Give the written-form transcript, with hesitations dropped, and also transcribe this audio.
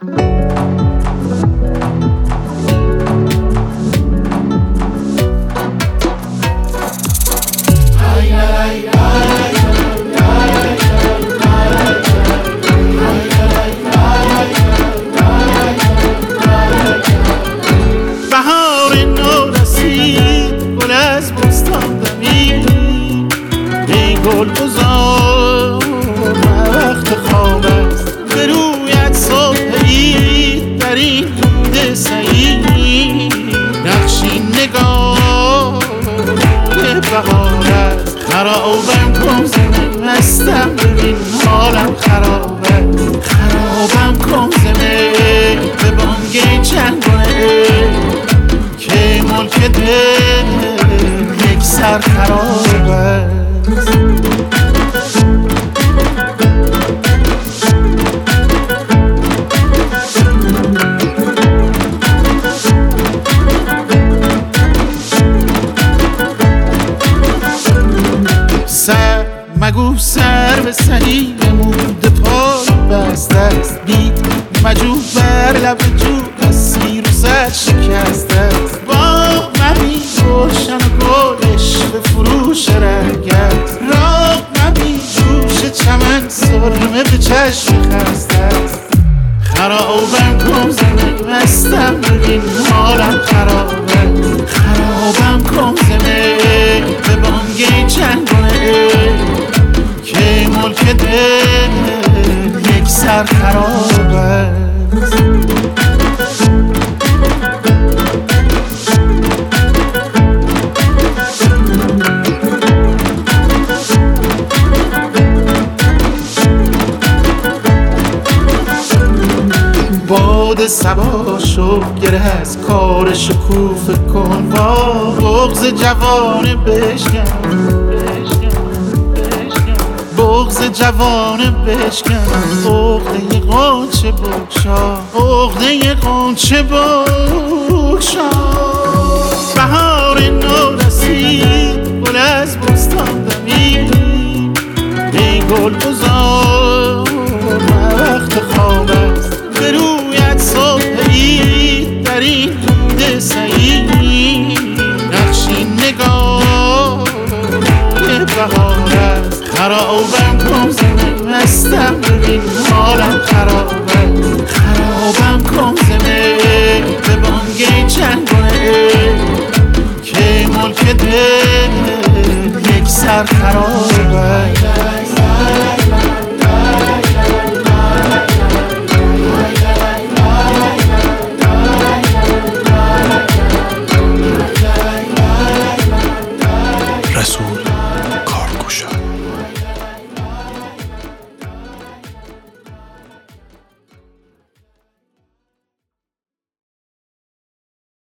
بهار نو رسید گل از بستان دمید ای گل بزار وقت خواب است به رویت صبحید در این دود سعید نقشین نگاه بهار است خرابم کن زمین مستم ببین حالم خراب است خرابم کن زمین به بانگ چنگونه که ملک دل یک سر خراب است سر مگو سر به سنی نموده پای بسته است بید مجو بر لب جو از سیر و زد شکسته است با مبین روشن و گلش به فروش رنگ است راه مبین جوش چمن سرمه به چشم خسته است خرابم کن زمین مستم ببین حالم خراب است خرابم کن زمین به بانگ چنگونه که ملک دل یک سر خراب است باد صبا شو گره از کار شکوفه کن با بغض جوانه بشکن بغض جوانه بشکن عقده غنچه بگشا عقده غنچه بگشا بهار نو رسید گل از بستان دمید ای گل بزار وقت خواب